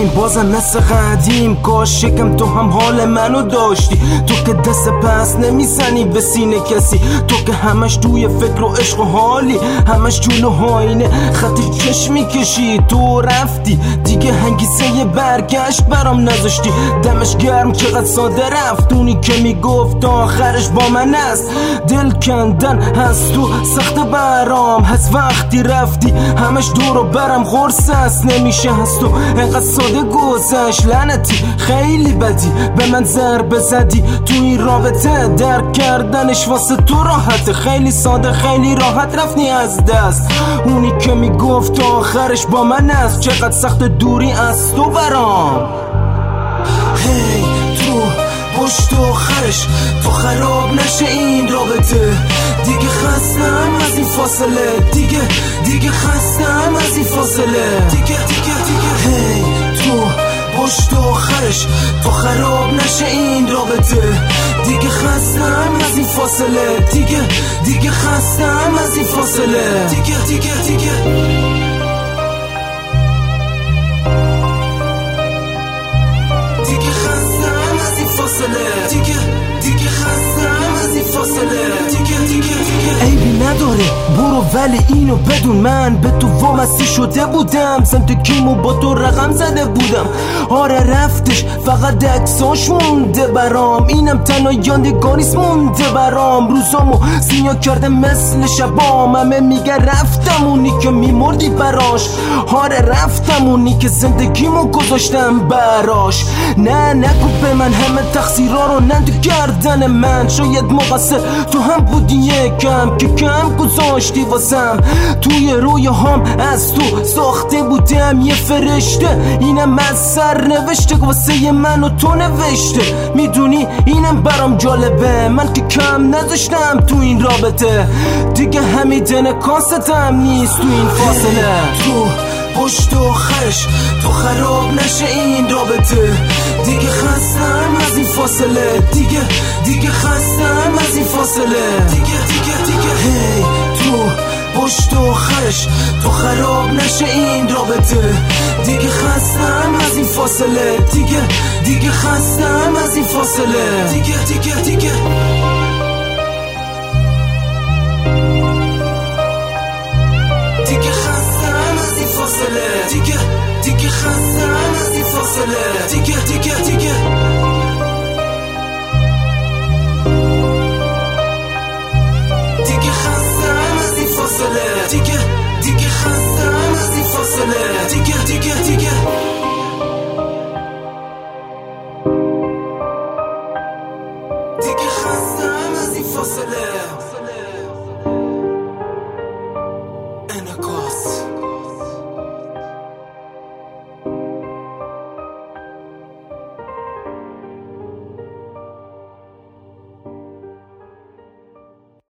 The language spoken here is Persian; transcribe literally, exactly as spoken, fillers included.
بودیم بازم مثل قدیم، کاش شکم تو هم حال منو داشتی. تو که دست پس نمیزنی به سینه کسی، تو که همش توی فکر و عشق و حالی، همش جلو آینه خطی چشم میکشی. تو رفتی دیگه انگیزه برگشت برام نذاشتی. دمش گرم چقدر ساده رفت، اونی که میگفت آخرش با من است. دل کندن از تو سخت برام هست، وقتی رفتی همش دور و برم قرص است. نمیشه از تو انقدر ساده گذشت، لعنتی خیلی بدی به من ضربه زدی. تو این رابطه درک کردنش واسه تو راحته، خیلی ساده خیلی راحت رفتی از دست. اونی که میگفت آخرش با من است، چقدر سخت دوری از تو برام. هی تو پشت آخرش تو خراب نشه این رابطه. دیگه خستم از این فاصله، دیگه دیگه خستم از این فاصله. دیگه دیگه دیگه هی تو پشت آخرش تو خراب نشه این رابطه. دیگه خستم از این فاصله، دیگه دیگه خستم از این فاصله. دیگه دیگه دیگه دیگه خستم از این فاصله، دیگه دیگه خستم از این فاصله. دیگه دیگه دیگه عیبی نداره برو، ولی اینو بدون من به تو وامسته شده بودم. سمت کیمو با تو رقم زده بودم. آره رفتش فقط عکساش مونده برام، اینم تنها یادگاریست مونده برام. روزامو سیاه کرده مثل شبام، همه میگه رفتم اونی که میمردی براش. آره رفتم اونی که زندگیمو گذاشتم براش. نه نگو به من همه تقصیرها رو نندو گردن من، شاید مقصر تو هم بودی یکم که کم گذاشتی واسم. توی روی هم از تو ساخته بودم یه فرشته، اینم از سر نوشته واسه من و تو نوشته. میدونی اینم برام جالبه، من که کم نذاشتم تو این رابطه. دیگه همیدن کاستم نیست تو این فاصله. تو پشت آخرش تو خراب نشه این رابطه. دیگه خستم از این فاصله، دیگه دیگه خستم از این فاصله. دیگه دیگه دیگه هی تو پشت آخرش تو خراب نشه این رابطه. دیگه خستم از این فاصله، دیگه دیگه خستم از این فاصله. دیگه دیگه دیگه دیگه خستم از این فاصله، دیگه دیگه خستم از این فاصله. دیگه دیگه دیگه دیگه خستم از این فاصله، دیگه دیگه خستم از این فاصله. دیگه دیگه دیگه دیگه خستم از این فاصله.